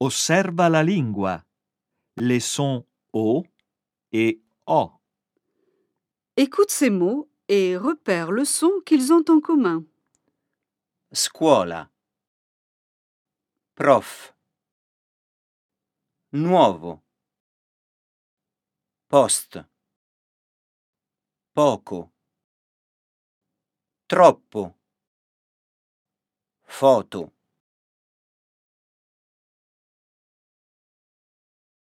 Osserva la lingua, les sons O et O. Écoute ces mots et repère le son qu'ils ont en commun. Scuola. Prof. Nuovo. Post. Poco. Troppo. Foto.